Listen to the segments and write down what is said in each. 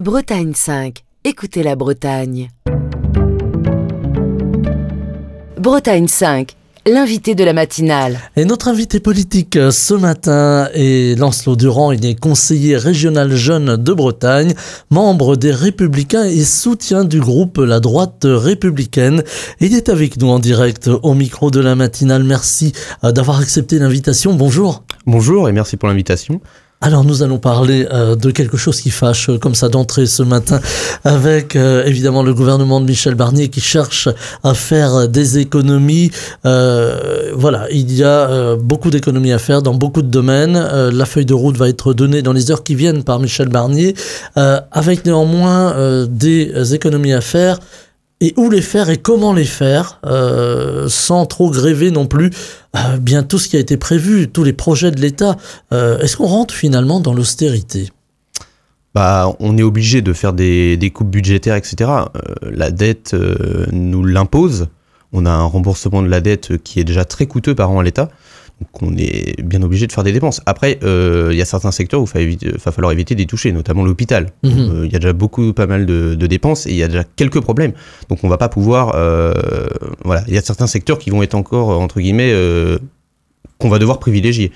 Bretagne 5. Écoutez la Bretagne. Bretagne 5. L'invité de la matinale. Et notre invité politique ce matin est Lancelot Durand. Il est conseiller régional jeune de Bretagne, membre des Républicains et soutien du groupe La Droite Républicaine. Il est avec nous en direct au micro de la matinale. Merci d'avoir accepté l'invitation. Bonjour. Bonjour et merci pour l'invitation. Alors nous allons parler de quelque chose qui fâche comme ça d'entrée ce matin avec évidemment le gouvernement de Michel Barnier qui cherche à faire des économies. Voilà, il y a beaucoup d'économies à faire dans beaucoup de domaines. La feuille de route va être donnée dans les heures qui viennent par Michel Barnier avec néanmoins des économies à faire. Et où les faire et comment les faire, sans trop gréver non plus bien tout ce qui a été prévu, tous les projets de l'État. Est-ce qu'on rentre finalement dans l'austérité ? On est obligé de faire des coupes budgétaires, etc. La dette nous l'impose. On a un remboursement de la dette qui est déjà très coûteux par an à l'État. Donc on est bien obligé de faire des dépenses. Après, il y a certains secteurs où il va falloir éviter d'y toucher, notamment l'hôpital. Il y a déjà pas mal de dépenses et il y a déjà quelques problèmes. Donc on va pas pouvoir... voilà, il y a certains secteurs qui vont être encore, entre guillemets, qu'on va devoir privilégier.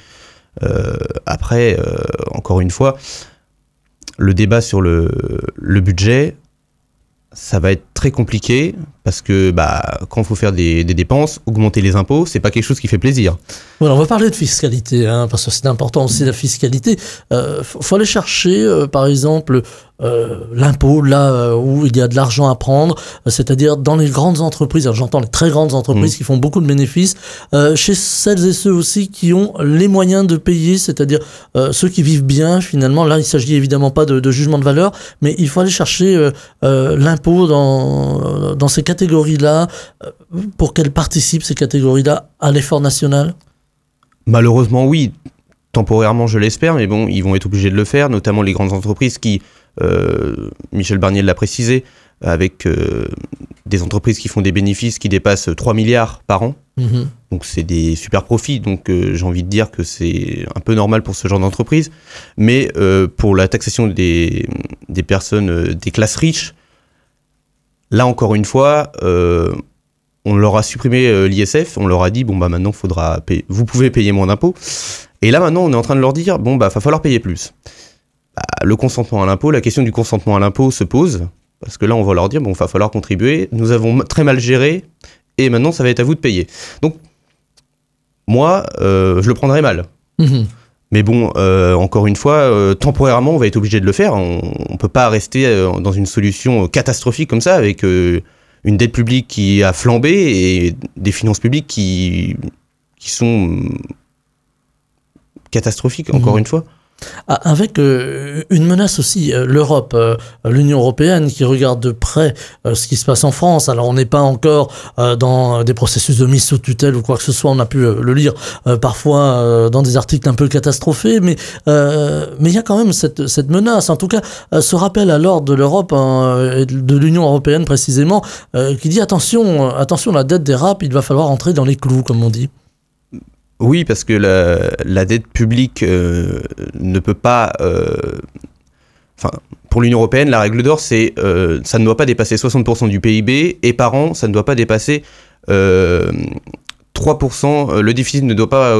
Après, encore une fois, le débat sur le budget, ça va être très compliqué parce que quand il faut faire des dépenses, augmenter les impôts, c'est pas quelque chose qui fait plaisir. Voilà, on va parler de fiscalité, parce que c'est important aussi la fiscalité. Faut aller chercher, par exemple, l'impôt là où il y a de l'argent à prendre, c'est-à-dire dans les grandes entreprises. Alors, j'entends les très grandes entreprises qui font beaucoup de bénéfices, chez celles et ceux aussi qui ont les moyens de payer, c'est-à-dire ceux qui vivent bien finalement. Là, il s'agit évidemment pas de jugement de valeur, mais il faut aller chercher l'impôt dans ces catégories-là pour qu'elles participent, ces catégories-là, à l'effort national. Malheureusement, oui. Temporairement, je l'espère, mais bon, ils vont être obligés de le faire, notamment les grandes entreprises qui, Michel Barnier l'a précisé, avec des entreprises qui font des bénéfices qui dépassent 3 milliards par an. Donc c'est des super profits, donc j'ai envie de dire que c'est un peu normal pour ce genre d'entreprise. Mais pour la taxation des personnes des classes riches, là encore une fois, on leur a supprimé l'ISF, on leur a dit maintenant vous pouvez payer moins d'impôts. Et là maintenant on est en train de leur dire va falloir payer plus. Le consentement à l'impôt, la question du consentement à l'impôt se pose, parce que là on va leur dire va falloir contribuer, nous avons très mal géré et maintenant ça va être à vous de payer. Donc moi je le prendrai mal. Mais encore une fois, temporairement on va être obligé de le faire. On peut pas rester dans une solution catastrophique comme ça avec une dette publique qui a flambé et des finances publiques qui sont catastrophiques, encore une fois. Avec une menace aussi, l'Europe, l'Union européenne qui regarde de près ce qui se passe en France. Alors on n'est pas encore dans des processus de mise sous tutelle ou quoi que ce soit, on a pu le lire parfois dans des articles un peu catastrophés, mais il y a quand même cette menace, en tout cas ce rappel à l'ordre de l'Europe et de l'Union européenne précisément, qui dit attention, la dette dérape, il va falloir entrer dans les clous, comme on dit. Oui, parce que la dette publique ne peut pas... pour l'Union européenne, la règle d'or, c'est ça ne doit pas dépasser 60% du PIB, et par an, ça ne doit pas dépasser 3%. Le déficit ne doit pas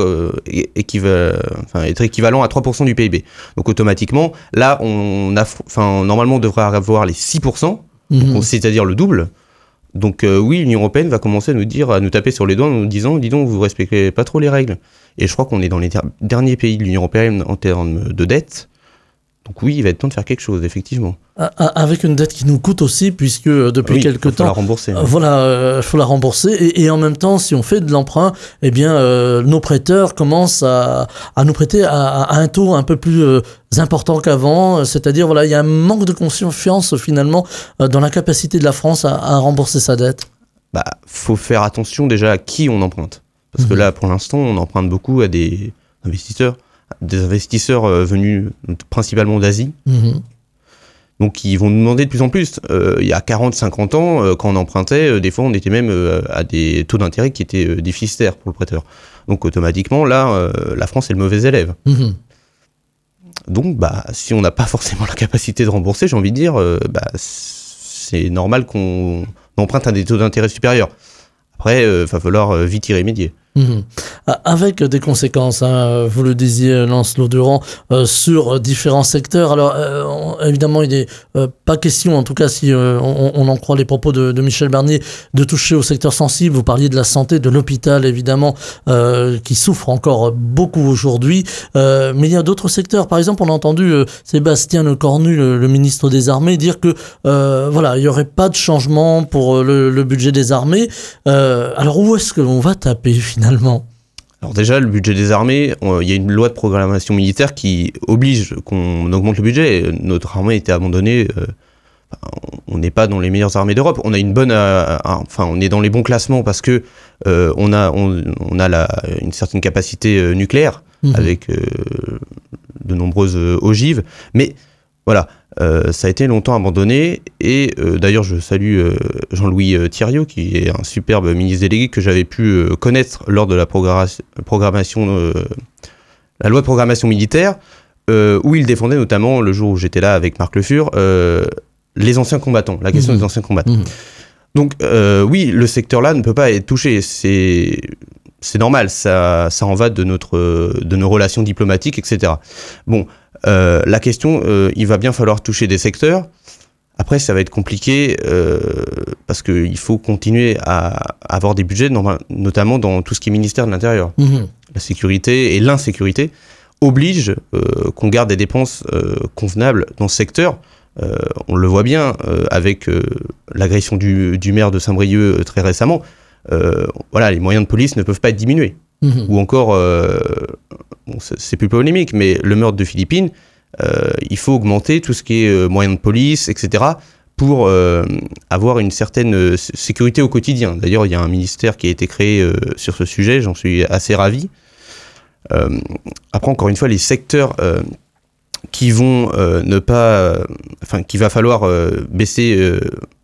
être équivalent à 3% du PIB. Donc automatiquement, là, normalement, on devrait avoir les 6%, c'est-à-dire le double. Donc oui, l'Union européenne va commencer à nous taper sur les doigts en nous disant, dis donc, vous respectez pas trop les règles. Et je crois qu'on est dans les derniers pays de l'Union européenne en termes de dette. Donc oui, il va être temps de faire quelque chose, effectivement. Avec une dette qui nous coûte aussi, puisque depuis quelque temps... Il faut la rembourser. Il faut la rembourser. Et en même temps, si on fait de l'emprunt, nos prêteurs commencent à nous prêter à un taux un peu plus important qu'avant. C'est-à-dire, il y a un manque de confiance, finalement, dans la capacité de la France à rembourser sa dette. Faut faire attention déjà à qui on emprunte. Parce que là, pour l'instant, on emprunte beaucoup à des investisseurs venus principalement d'Asie. Donc ils vont nous demander de plus en plus. Il y a 40-50 ans, quand on empruntait, des fois on était même à des taux d'intérêt qui étaient déficitaires pour le prêteur. Donc automatiquement, là, la France est le mauvais élève. Donc, si on n'a pas forcément la capacité de rembourser, j'ai envie de dire, c'est normal qu'on emprunte à des taux d'intérêt supérieurs. Après, va falloir vite y remédier. Avec des conséquences, hein, vous le disiez, Lancelot Durand, sur différents secteurs. Alors, évidemment, il n'est pas question, en tout cas si on en croit les propos de Michel Barnier, de toucher au secteur sensible. Vous parliez de la santé, de l'hôpital, évidemment, qui souffre encore beaucoup aujourd'hui. Mais il y a d'autres secteurs. Par exemple, on a entendu Sébastien Lecornu, le ministre des Armées, dire que il n'y aurait pas de changement pour le budget des armées. Alors, où est-ce que l'on va taper finalement ? Alors déjà, le budget des armées, il y a une loi de programmation militaire qui oblige qu'on augmente le budget. Notre armée a été abandonnée. On n'est pas dans les meilleures armées d'Europe. On a on est dans les bons classements parce que on a une certaine capacité nucléaire avec de nombreuses ogives. Mais voilà. Ça a été longtemps abandonné et d'ailleurs je salue Jean-Louis Thiriot qui est un superbe ministre délégué que j'avais pu connaître lors de la programmation la loi de programmation militaire où il défendait notamment le jour où j'étais là avec Marc Le Fur les anciens combattants, la question des anciens combattants. Donc oui, le secteur là ne peut pas être touché, c'est normal, ça en va de nos relations diplomatiques, etc. Bon, la question, il va bien falloir toucher des secteurs. Après, ça va être compliqué parce qu'il faut continuer à avoir des budgets, notamment dans tout ce qui est ministère de l'Intérieur. La sécurité et l'insécurité obligent qu'on garde des dépenses convenables dans ce secteur. On le voit bien avec l'agression du maire de Saint-Brieuc très récemment. Les moyens de police ne peuvent pas être diminués. Ou encore, c'est plus polémique, mais le meurtre de Philippines, il faut augmenter tout ce qui est moyens de police, etc., pour avoir une certaine sécurité au quotidien. D'ailleurs, il y a un ministère qui a été créé sur ce sujet, j'en suis assez ravi. Après, encore une fois, les secteurs qui vont qu'il va falloir baisser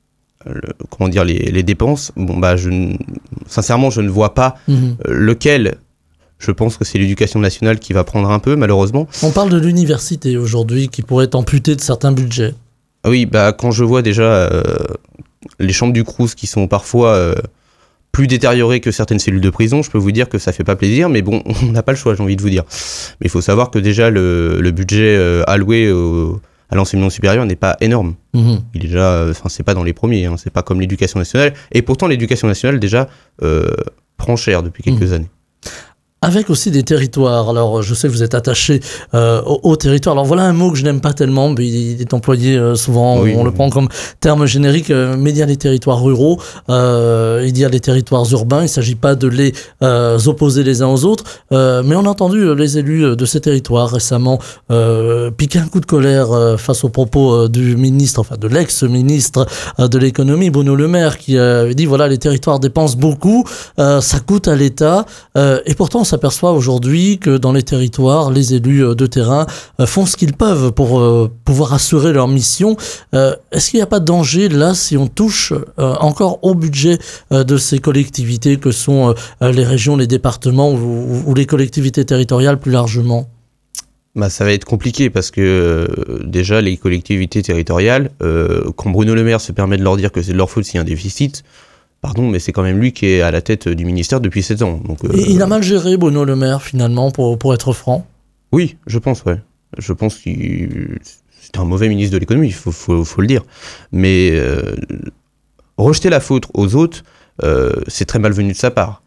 les dépenses. Sincèrement, je ne vois pas lequel. Je pense que c'est l'éducation nationale qui va prendre un peu, malheureusement. On parle de l'université aujourd'hui qui pourrait être amputée de certains budgets. Oui, quand je vois déjà les chambres du Crous qui sont parfois plus détériorées que certaines cellules de prison, je peux vous dire que ça fait pas plaisir, mais bon, on n'a pas le choix, j'ai envie de vous dire. Mais il faut savoir que déjà le budget alloué à l'enseignement supérieur n'est pas énorme. Il est déjà, c'est pas dans les premiers, c'est pas comme l'éducation nationale. Et pourtant, l'éducation nationale déjà prend cher depuis quelques années. Avec aussi des territoires. Alors, je sais que vous êtes attaché au territoire. Alors, voilà un mot que je n'aime pas tellement, mais il est employé souvent, on le prend comme terme générique, mais il y a les territoires ruraux, il y a les territoires urbains, il ne s'agit pas de les opposer les uns aux autres, mais on a entendu les élus de ces territoires récemment piquer un coup de colère face aux propos du ministre, de l'ex-ministre de l'économie, Bruno Le Maire, qui dit, voilà, les territoires dépensent beaucoup, ça coûte à l'État, et pourtant, on s'aperçoit aujourd'hui que dans les territoires, les élus de terrain font ce qu'ils peuvent pour pouvoir assurer leur mission. Est-ce qu'il n'y a pas de danger là si on touche encore au budget de ces collectivités que sont les régions, les départements ou les collectivités territoriales plus largement ? Ça va être compliqué parce que déjà les collectivités territoriales, quand Bruno Le Maire se permet de leur dire que c'est de leur faute s'il y a un déficit, pardon, mais c'est quand même lui qui est à la tête du ministère depuis 7 ans. Donc, et il a mal géré, Bruno Le Maire, finalement, pour être franc. Oui, je pense, ouais. Je pense qu'il c'est un mauvais ministre de l'économie, il faut le dire. Mais rejeter la faute aux autres, c'est très malvenu de sa part.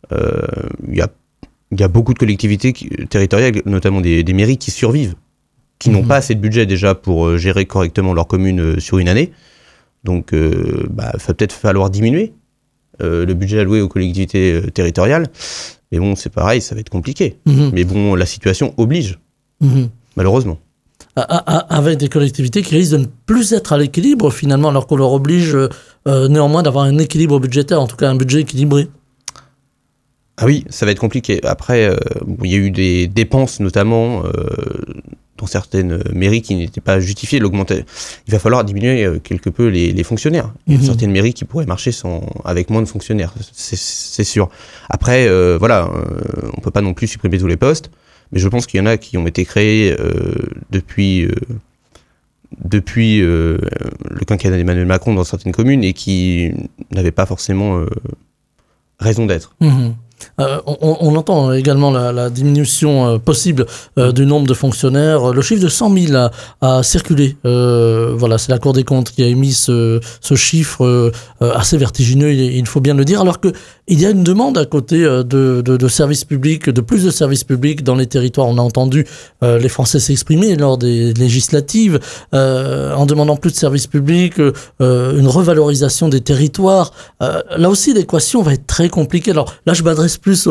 Il y a beaucoup de collectivités territoriales, notamment des mairies, qui survivent, qui n'ont pas assez de budget déjà pour gérer correctement leur commune sur une année. Donc, il va peut-être falloir diminuer le budget alloué aux collectivités territoriales. Mais bon, c'est pareil, ça va être compliqué. Mais bon, la situation oblige, malheureusement. Avec des collectivités qui risquent de ne plus être à l'équilibre, finalement, alors qu'on leur oblige néanmoins d'avoir un équilibre budgétaire, en tout cas un budget équilibré. Ah oui, ça va être compliqué. Après, il y a eu des dépenses, notamment dans certaines mairies qui n'étaient pas justifiées. Il va falloir diminuer quelque peu les fonctionnaires. Il y a certaines mairies qui pourraient marcher avec moins de fonctionnaires, c'est sûr. Après, on ne peut pas non plus supprimer tous les postes. mais je pense qu'il y en a qui ont été créés depuis le quinquennat d'Emmanuel Macron dans certaines communes et qui n'avaient pas forcément raison d'être. Mmh. On entend également la diminution possible du nombre de fonctionnaires. Le chiffre de 100 000 a circulé. Voilà, c'est la Cour des comptes qui a émis ce chiffre assez vertigineux, il faut bien le dire, alors qu'il y a une demande à côté de services publics, de plus de services publics dans les territoires. On a entendu les Français s'exprimer lors des législatives en demandant plus de services publics, une revalorisation des territoires. Là aussi, l'équation va être très compliquée. Alors là, je m'adresse plus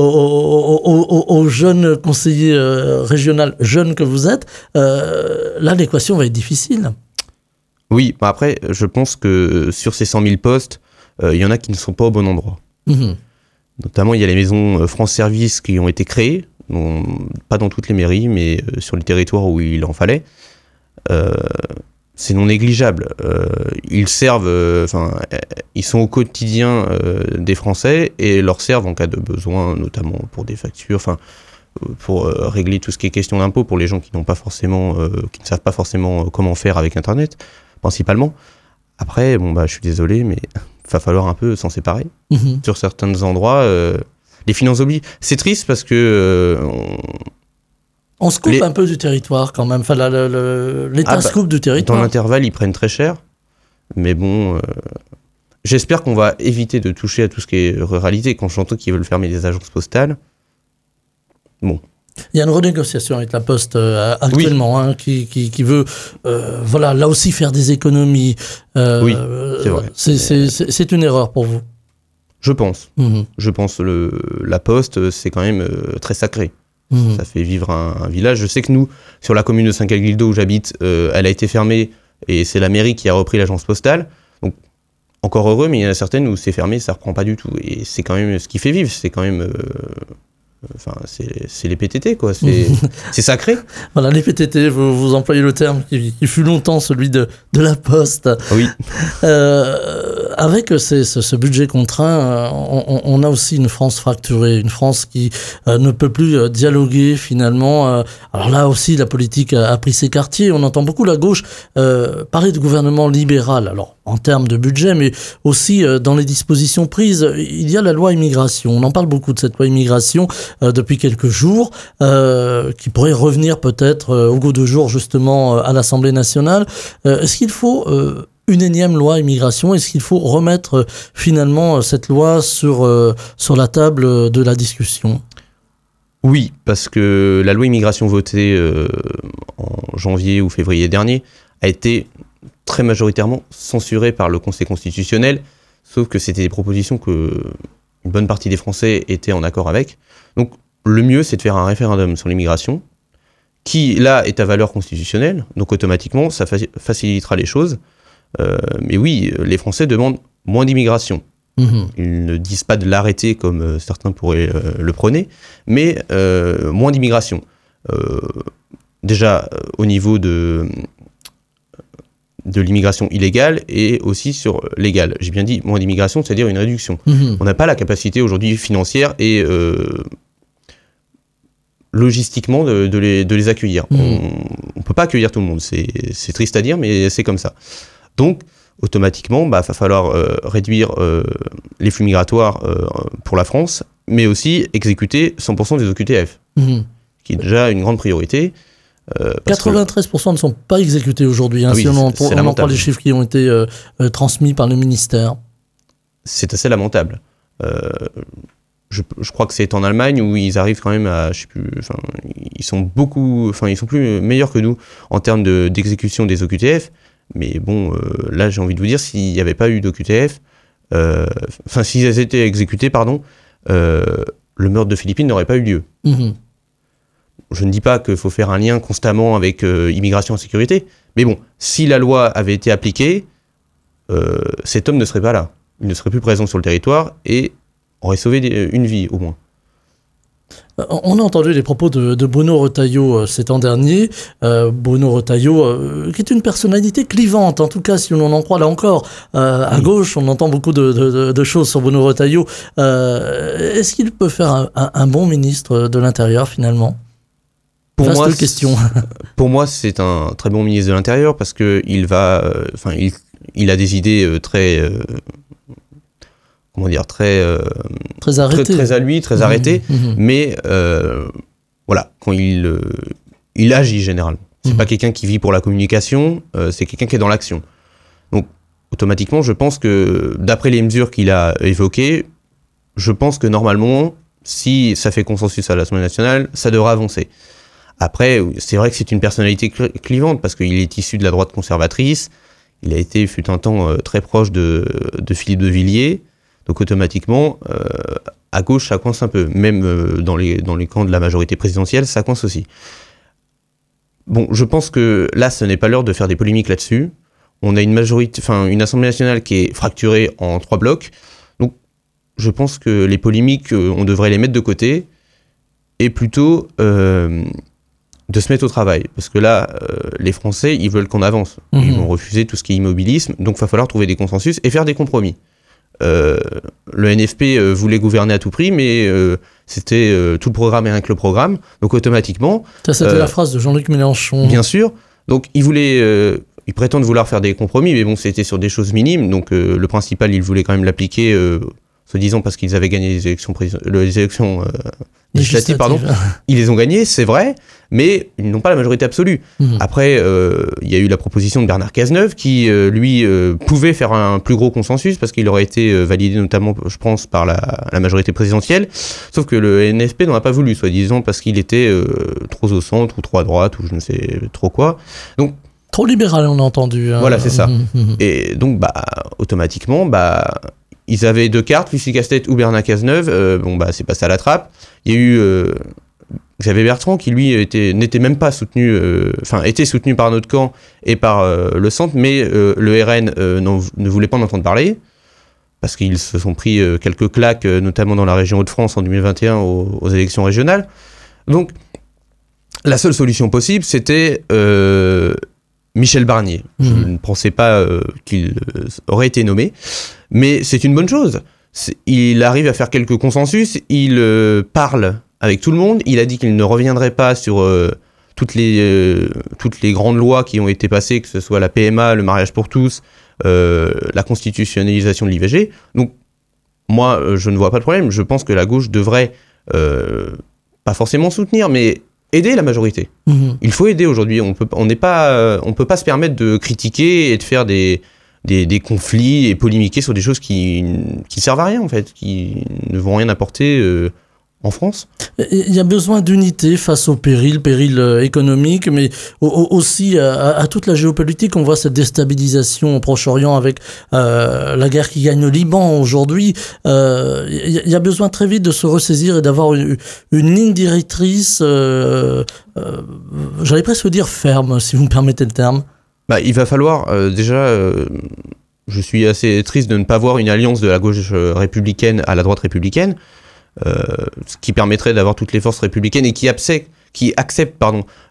aux jeunes conseillers régionaux, jeunes que vous êtes. Là, l'équation va être difficile. Oui, après, je pense que sur ces 100 000 postes, il y en a qui ne sont pas au bon endroit. Mmh. Notamment, il y a les maisons France Service qui ont été créées, pas dans toutes les mairies, mais sur les territoires où il en fallait. C'est non négligeable. Ils servent, ils sont au quotidien des Français et leur servent en cas de besoin, notamment pour des factures, pour régler tout ce qui est question d'impôts pour les gens qui n'ont pas forcément, qui ne savent pas forcément comment faire avec Internet, principalement. Après, je suis désolé, mais va falloir un peu s'en séparer. Mmh. Sur certains endroits, les finances obligent. C'est triste parce que on se coupe un peu du territoire quand même. Enfin, l'État se coupe du territoire. Dans l'intervalle, ils prennent très cher. Mais bon, j'espère qu'on va éviter de toucher à tout ce qui est ruralité. Quand j'entends qu'ils veulent fermer des agences postales, bon. Il y a une renégociation avec la Poste actuellement, oui. Qui veut, là aussi faire des économies. Oui, c'est vrai. C'est une erreur pour vous. Je pense. Mmh. Je pense la Poste, c'est quand même très sacré. Mmh. Ça fait vivre un village. Je sais que nous, sur la commune de Saint-Calguildo où j'habite, elle a été fermée et c'est la mairie qui a repris l'agence postale. Donc, encore heureux, mais il y en a certaines où c'est fermé, ça reprend pas du tout. Et c'est quand même ce qui fait vivre, c'est quand même... c'est les PTT, quoi. C'est sacré. Voilà, les PTT, vous employez le terme qui fut longtemps celui de la Poste. Oui. Avec ce budget contraint, on a aussi une France fracturée, une France qui ne peut plus dialoguer finalement. Alors là aussi, la politique a pris ses quartiers. On entend beaucoup la gauche parler de gouvernement libéral. Alors, en termes de budget, mais aussi dans les dispositions prises. Il y a la loi immigration. On en parle beaucoup de cette loi immigration depuis quelques jours, qui pourrait revenir peut-être au goût du jour justement à l'Assemblée nationale. Est-ce qu'il faut une énième loi immigration? Est-ce qu'il faut remettre finalement cette loi sur la table de la discussion? Oui, parce que la loi immigration votée en janvier ou février dernier a été très majoritairement censurée par le Conseil constitutionnel, sauf que c'était des propositions que une bonne partie des Français étaient en accord avec. Donc le mieux, c'est de faire un référendum sur l'immigration, qui là est à valeur constitutionnelle, donc automatiquement ça facilitera les choses. Mais oui, les Français demandent moins d'immigration. Mmh. Ils ne disent pas de l'arrêter comme certains pourraient le prôner, mais moins d'immigration. Déjà au niveau de l'immigration illégale et aussi sur légale. J'ai bien dit moins d'immigration, c'est-à-dire une réduction. Mmh. On n'a pas la capacité aujourd'hui financière et logistiquement de les accueillir. Mmh. On ne peut pas accueillir tout le monde, c'est triste à dire, mais c'est comme ça. Donc, automatiquement, va falloir réduire les flux migratoires pour la France, mais aussi exécuter 100% des OQTF, qui est déjà une grande priorité. 93% ne sont pas exécutés aujourd'hui, si on en prend les chiffres qui ont été transmis par le ministère. C'est assez lamentable. Je crois que c'est en Allemagne où ils arrivent quand même à, ils sont plus meilleurs que nous en termes d'exécution des OQTF. Mais bon, là, j'ai envie de vous dire, s'il n'y avait pas eu d'OQTF, s'ils avaient été exécutés, le meurtre de Philippines n'aurait pas eu lieu. Mmh. Je ne dis pas qu'il faut faire un lien constamment avec immigration et sécurité, mais bon, si la loi avait été appliquée, cet homme ne serait pas là. Il ne serait plus présent sur le territoire et aurait sauvé une vie, au moins. On a entendu les propos de Bruno Retailleau cet an dernier. Bruno Retailleau, qui est une personnalité clivante, en tout cas, si on en croit là encore. À gauche, on entend beaucoup de choses sur Bruno Retailleau. Est-ce qu'il peut faire un bon ministre de l'Intérieur, finalement ? Vaste question. Pour moi, c'est un très bon ministre de l'Intérieur parce que il a des idées très très arrêtées, très à lui, très arrêtées. Mais voilà, quand il agit généralement. C'est pas quelqu'un qui vit pour la communication, c'est quelqu'un qui est dans l'action. Donc, automatiquement, je pense que, d'après les mesures qu'il a évoquées, je pense que normalement, si ça fait consensus à l'Assemblée nationale, ça devrait avancer. Après, c'est vrai que c'est une personnalité clivante, parce qu'il est issu de la droite conservatrice, il a été, fut un temps, très proche de Philippe de Villiers, donc automatiquement, à gauche, ça coince un peu. Même dans les camps de la majorité présidentielle, ça coince aussi. Bon, je pense que là, ce n'est pas l'heure de faire des polémiques là-dessus. On a une Assemblée nationale qui est fracturée en 3 blocs. Donc, je pense que les polémiques, on devrait les mettre de côté et plutôt de se mettre au travail. Parce que là, les Français, ils veulent qu'on avance. Ils vont refuser tout ce qui est immobilisme. Donc, il va falloir trouver des consensus et faire des compromis. Le NFP voulait gouverner à tout prix, mais c'était tout le programme et rien que le programme. Donc, automatiquement... Ça, c'était la phrase de Jean-Luc Mélenchon. Bien sûr. Donc, ils prétendent vouloir faire des compromis, mais bon, c'était sur des choses minimes. Donc, le principal, ils voulaient quand même l'appliquer, se disant parce qu'ils avaient gagné les élections législatives, pardon. Ils les ont gagnées, c'est vrai, mais ils n'ont pas la majorité absolue. Après, il y a eu la proposition de Bernard Cazeneuve qui, lui, pouvait faire un plus gros consensus parce qu'il aurait été validé notamment, je pense, par la majorité présidentielle. Sauf que le NFP n'en a pas voulu, soi-disant, parce qu'il était trop au centre ou trop à droite ou je ne sais trop quoi. Donc, trop libéral, on a entendu. Voilà, c'est ça. Et donc, automatiquement, ils avaient 2 cartes, Lucie Castex ou Bernard Cazeneuve. C'est passé à la trappe. Il y a eu Xavier Bertrand qui, lui, n'était même pas soutenu, était soutenu par notre camp et par le centre, mais le RN ne voulait pas en entendre parler, parce qu'ils se sont pris quelques claques, notamment dans la région Hauts-de-France en 2021 aux élections régionales. Donc, la seule solution possible, c'était Michel Barnier. Je ne pensais pas qu'il aurait été nommé, mais c'est une bonne chose. Il arrive à faire quelques consensus, il parle avec tout le monde, il a dit qu'il ne reviendrait pas sur toutes les grandes lois qui ont été passées, que ce soit la PMA, le mariage pour tous, la constitutionnalisation de l'IVG. Donc, moi, je ne vois pas de problème. Je pense que la gauche devrait, pas forcément soutenir, mais aider la majorité. Il faut aider aujourd'hui. On peut pas se permettre de critiquer et de faire des conflits et polémiquer sur des choses qui servent à rien, en fait, qui ne vont rien apporter en France. Il y a besoin d'unité face au péril économique, mais aussi à toute la géopolitique. On voit cette déstabilisation au Proche-Orient avec la guerre qui gagne le Liban aujourd'hui. Il y a besoin très vite de se ressaisir et d'avoir une ligne directrice, j'allais presque dire ferme, si vous me permettez le terme. Il va falloir je suis assez triste de ne pas voir une alliance de la gauche républicaine à la droite républicaine, ce qui permettrait d'avoir toutes les forces républicaines et qui acceptent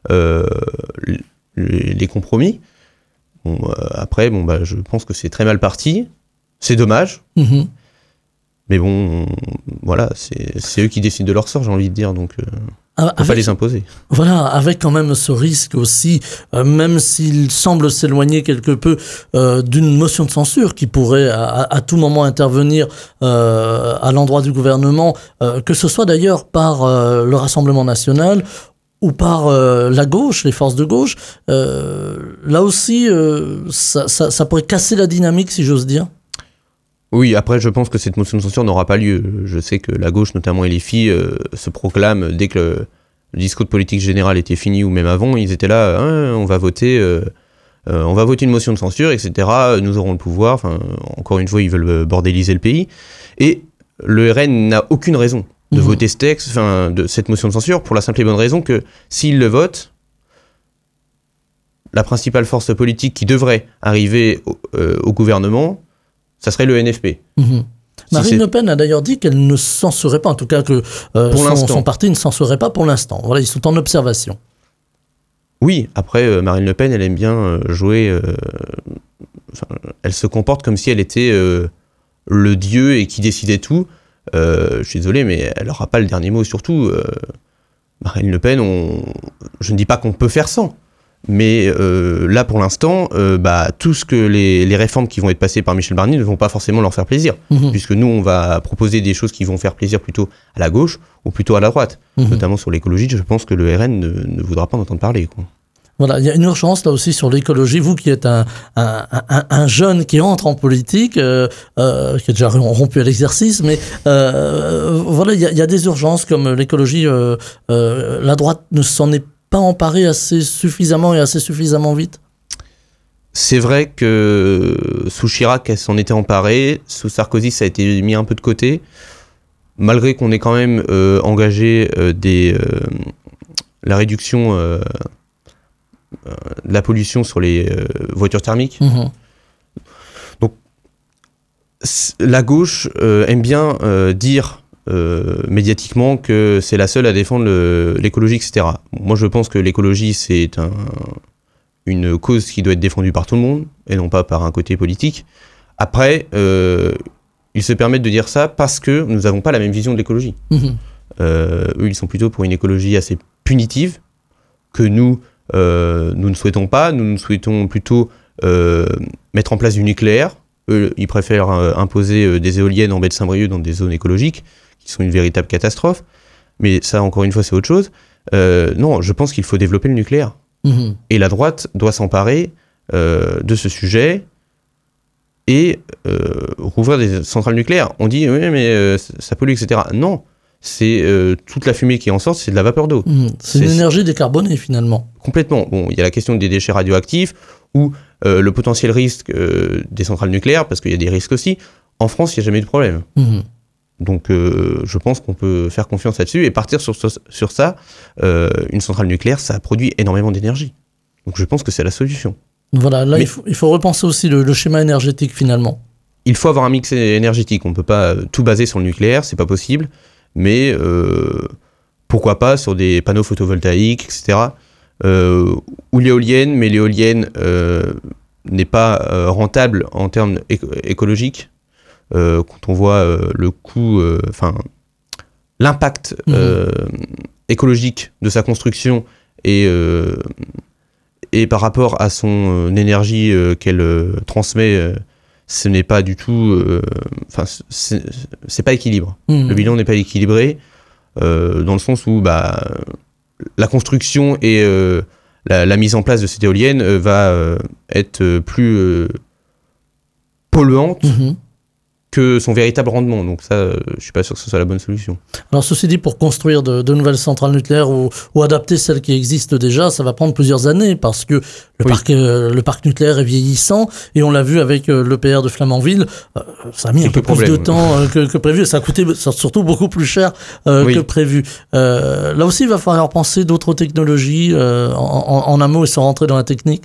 les compromis. Après, je pense que c'est très mal parti. C'est dommage. Mais bon, voilà, c'est eux qui décident de leur sort, j'ai envie de dire. Donc, faut pas les imposer. Voilà, avec quand même ce risque aussi, même s'il semble s'éloigner quelque peu d'une motion de censure qui pourrait à tout moment intervenir à l'endroit du gouvernement, que ce soit d'ailleurs par le Rassemblement national ou par la gauche, les forces de gauche. Là aussi, ça pourrait casser la dynamique, si j'ose dire. Oui, après, je pense que cette motion de censure n'aura pas lieu. Je sais que la gauche, notamment LFI, se proclame, dès que le discours de politique générale était fini, ou même avant, ils étaient là, on va voter une motion de censure, etc., nous aurons le pouvoir. Enfin, encore une fois, ils veulent bordéliser le pays. Et le RN n'a aucune raison de voter ce texte, de cette motion de censure, pour la simple et bonne raison que, s'ils le votent, la principale force politique qui devrait arriver au gouvernement, ça serait le NFP. Marine Le Pen a d'ailleurs dit qu'elle ne censurerait pas, en tout cas que son parti ne censurerait pas pour l'instant. Voilà, ils sont en observation. Oui, après, Marine Le Pen, elle aime bien jouer... elle se comporte comme si elle était le dieu et qui décidait tout. Je suis désolé, mais elle n'aura pas le dernier mot, surtout... Marine Le Pen, je ne dis pas qu'on peut faire sans, mais là pour l'instant, tout ce que les réformes qui vont être passées par Michel Barnier ne vont pas forcément leur faire plaisir, puisque nous on va proposer des choses qui vont faire plaisir plutôt à la gauche ou plutôt à la droite, notamment sur l'écologie. Je pense que le RN ne voudra pas en entendre parler, quoi. Voilà, il y a une urgence là aussi sur l'écologie. Vous qui êtes un jeune qui entre en politique, qui a déjà rompu à l'exercice, mais voilà, il y a des urgences comme l'écologie. La droite ne s'en est pas emparée assez suffisamment et assez suffisamment vite. C'est vrai que sous Chirac, elle s'en était emparée. Sous Sarkozy, ça a été mis un peu de côté. Malgré qu'on ait quand même engagé la réduction de la pollution sur les voitures thermiques. Donc, la gauche aime bien dire médiatiquement que c'est la seule à défendre l'écologie, etc. Moi, je pense que l'écologie, c'est une cause qui doit être défendue par tout le monde, et non pas par un côté politique. Après, ils se permettent de dire ça parce que nous n'avons pas la même vision de l'écologie. Eux, ils sont plutôt pour une écologie assez punitive, que nous ne souhaitons pas. Nous souhaitons plutôt mettre en place du nucléaire. Eux, ils préfèrent imposer des éoliennes en baie de Saint-Brieuc dans des zones écologiques, qui sont une véritable catastrophe. Mais ça, encore une fois, c'est autre chose. Non, je pense qu'il faut développer le nucléaire. Et la droite doit s'emparer de ce sujet et rouvrir des centrales nucléaires. On dit, oui, mais ça pollue, etc. Non, c'est toute la fumée qui en sort, c'est de la vapeur d'eau. C'est une énergie décarbonée, finalement. Complètement. Bon, il y a la question des déchets radioactifs ou le potentiel risque des centrales nucléaires, parce qu'il y a des risques aussi. En France, il n'y a jamais eu de problème. Donc, je pense qu'on peut faire confiance là-dessus et partir sur ça. Une centrale nucléaire, ça produit énormément d'énergie. Donc, je pense que c'est la solution. Voilà, là, il faut repenser aussi le schéma énergétique, finalement. Il faut avoir un mix énergétique. On ne peut pas tout baser sur le nucléaire, c'est pas possible. Mais pourquoi pas sur des panneaux photovoltaïques, etc. Ou l'éolienne, mais l'éolienne n'est pas rentable en termes écologiques. Quand on voit le coût, l'impact écologique de sa construction et par rapport à son énergie qu'elle transmet, ce n'est pas du tout, c'est pas équilibre. Le bilan n'est pas équilibré dans le sens où la construction et la mise en place de cette éolienne va être plus polluante que son véritable rendement. Donc ça, je suis pas sûr que ce soit la bonne solution. Alors ceci dit, pour construire de nouvelles centrales nucléaires ou adapter celles qui existent déjà, ça va prendre plusieurs années parce que le parc nucléaire est vieillissant et on l'a vu avec l'EPR de Flamanville, ça a mis un peu plus de temps que prévu et ça a coûté surtout beaucoup plus cher que prévu. Là aussi, il va falloir penser d'autres technologies en amont et sans rentrer dans la technique.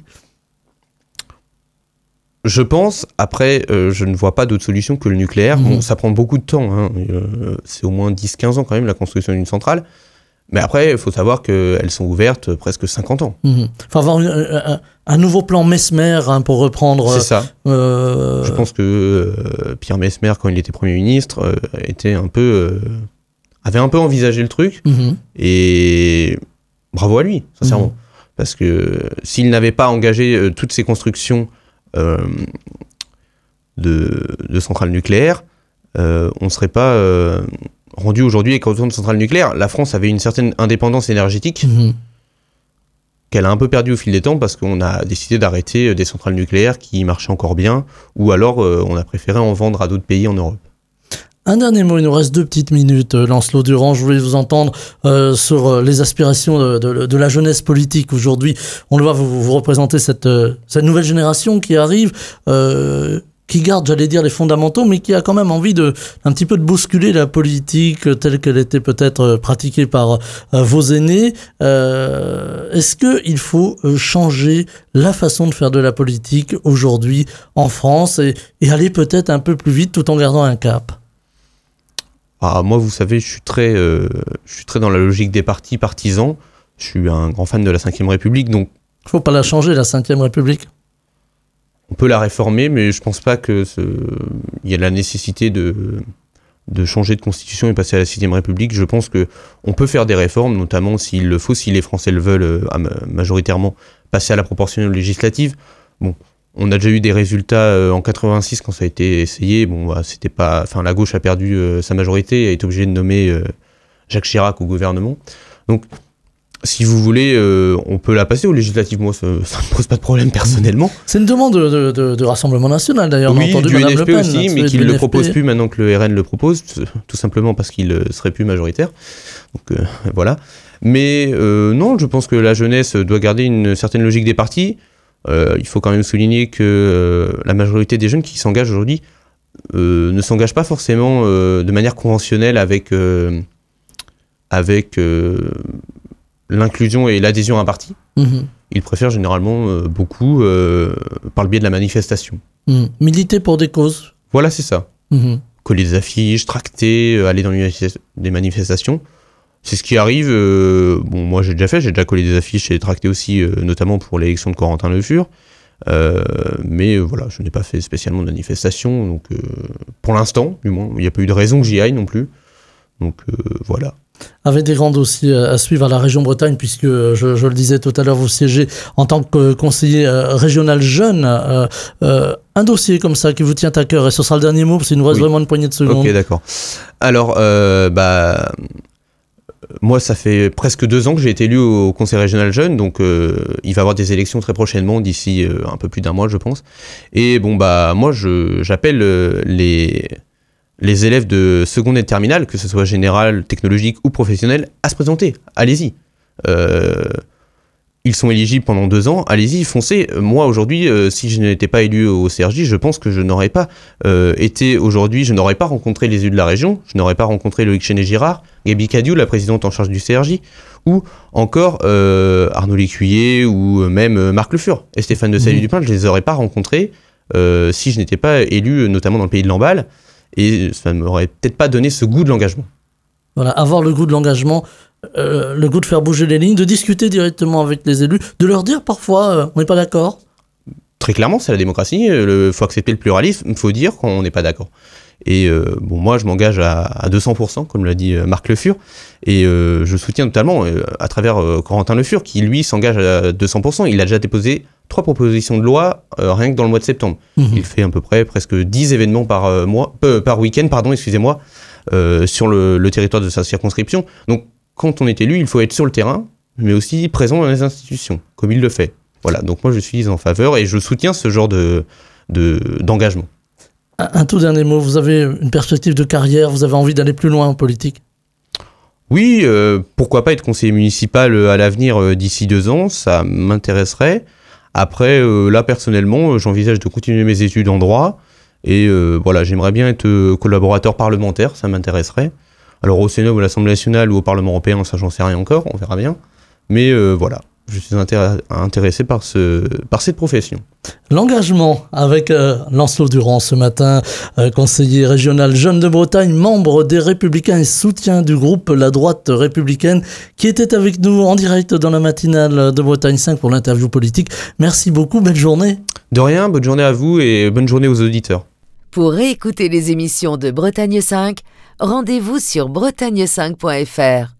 Je pense, après, je ne vois pas d'autre solution que le nucléaire. Bon, ça prend beaucoup de temps, c'est au moins 10-15 ans quand même la construction d'une centrale. Mais après, il faut savoir qu'elles sont ouvertes presque 50 ans. Il faut avoir un nouveau plan Messmer pour reprendre... C'est ça. Je pense que Pierre Messmer, quand il était Premier ministre, avait un peu envisagé le truc. Et bravo à lui, sincèrement. Parce que s'il n'avait pas engagé toutes ces constructions de centrales nucléaires, on ne serait pas rendu aujourd'hui avec autant de centrales nucléaires. La France avait une certaine indépendance énergétique qu'elle a un peu perdue au fil des temps parce qu'on a décidé d'arrêter des centrales nucléaires qui marchaient encore bien, ou alors on a préféré en vendre à d'autres pays en Europe. Un dernier mot, il nous reste 2 petites minutes. Lancelot Durand, je voulais vous entendre sur les aspirations de la jeunesse politique aujourd'hui. On le voit, vous représentez cette nouvelle génération qui arrive, qui garde, j'allais dire, les fondamentaux, mais qui a quand même envie un petit peu de bousculer la politique telle qu'elle était peut-être pratiquée par vos aînés. Est-ce qu'il faut changer la façon de faire de la politique aujourd'hui en France et aller peut-être un peu plus vite tout en gardant un cap ? Moi, vous savez, je suis très dans la logique des partis partisans. Je suis un grand fan de la Ve République, donc... Faut pas la changer, la Ve République. On peut la réformer, mais je pense pas que il y a la nécessité de de changer de constitution et passer à la 6ème République. Je pense qu'on peut faire des réformes, notamment s'il le faut, si les Français le veulent majoritairement, passer à la proportionnelle législative. Bon, on a déjà eu des résultats en 86 quand ça a été essayé. Bon, c'était pas, enfin, la gauche a perdu sa majorité et a été obligée de nommer Jacques Chirac au gouvernement. Donc, si vous voulez, on peut la passer aux législatives. Moi, ça ne me pose pas de problème personnellement. C'est une demande de Rassemblement National, d'ailleurs. Oui, on a entendu du Madame NFP Le Pen, aussi, mais qui ne le NFP. propose plus maintenant que le RN le propose, tout simplement parce qu'il ne serait plus majoritaire. Donc, voilà. Mais non, je pense que la jeunesse doit garder une certaine logique des partis. Il faut quand même souligner que la majorité des jeunes qui s'engagent aujourd'hui ne s'engagent pas forcément de manière conventionnelle avec l'inclusion et l'adhésion à un parti. Ils préfèrent généralement beaucoup par le biais de la manifestation. Militer pour des causes. Voilà, c'est ça. Coller des affiches, tracter, aller dans des manifestations. C'est ce qui arrive. Bon, moi, j'ai déjà collé des affiches et tracté aussi, notamment pour l'élection de Corentin Le Fur. Mais voilà, je n'ai pas fait spécialement de manifestation. Donc, pour l'instant, du moins, il n'y a pas eu de raison que j'y aille non plus. Donc, voilà. Avec des grands dossiers à suivre à la région Bretagne, puisque je le disais tout à l'heure, vous siégez en tant que conseiller régional jeune. Un dossier comme ça qui vous tient à cœur, et ce sera le dernier mot, parce qu'il nous reste vraiment une poignée de secondes. Ok, d'accord. Alors, moi, ça fait presque 2 ans que j'ai été élu au conseil régional jeune, donc il va y avoir des élections très prochainement, d'ici un peu plus d'1 mois, je pense. Et bon, moi, j'appelle les élèves de seconde et de terminale, que ce soit général, technologique ou professionnel, à se présenter. Allez-y. Ils sont éligibles pendant 2 ans. Allez-y, foncez. Moi, aujourd'hui, si je n'étais pas élu au CRJ, je pense que je n'aurais pas été aujourd'hui, je n'aurais pas rencontré les élus de la région, je n'aurais pas rencontré Loïc Chenet-Girard, Gabi Cadiou, la présidente en charge du CRJ, ou encore Arnaud Lécuyer, ou même Marc Le Fur et Stéphane de Sailly-Dupin, je ne les aurais pas rencontrés si je n'étais pas élu, notamment dans le pays de Lamballe. Et ça ne m'aurait peut-être pas donné ce goût de l'engagement. Voilà, avoir le goût de l'engagement, le goût de faire bouger les lignes, de discuter directement avec les élus, de leur dire parfois on n'est pas d'accord. Très clairement, c'est la démocratie, il faut accepter le pluralisme, il faut dire quand on n'est pas d'accord. Et moi, je m'engage à 200%, comme l'a dit Marc Le Fur, et je soutiens totalement, à travers Corentin Le Fur, qui lui s'engage à 200%. Il a déjà déposé 3 propositions de loi rien que dans le mois de septembre. Il fait à peu près presque 10 événements par week-end, excusez-moi, sur le territoire de sa circonscription. Donc, quand on est élu, il faut être sur le terrain, mais aussi présent dans les institutions, comme il le fait. Voilà, donc moi je suis en faveur et je soutiens ce genre d'engagement. Un tout dernier mot, vous avez une perspective de carrière, vous avez envie d'aller plus loin en politique ? Oui, pourquoi pas être conseiller municipal à l'avenir d'ici 2 ans, ça m'intéresserait. Après, là personnellement, j'envisage de continuer mes études en droit et voilà, j'aimerais bien être collaborateur parlementaire, ça m'intéresserait. Alors au Sénat ou à l'Assemblée nationale ou au Parlement européen, ça j'en sais rien encore, on verra bien. Mais voilà, je suis intéressé par cette profession. L'engagement avec Lancelot Durand ce matin, conseiller régional jeune de Bretagne, membre des Républicains et soutien du groupe La Droite Républicaine, qui était avec nous en direct dans la matinale de Bretagne 5 pour l'interview politique. Merci beaucoup, belle journée. De rien, bonne journée à vous et bonne journée aux auditeurs. Pour réécouter les émissions de Bretagne 5, rendez-vous sur bretagne5.fr.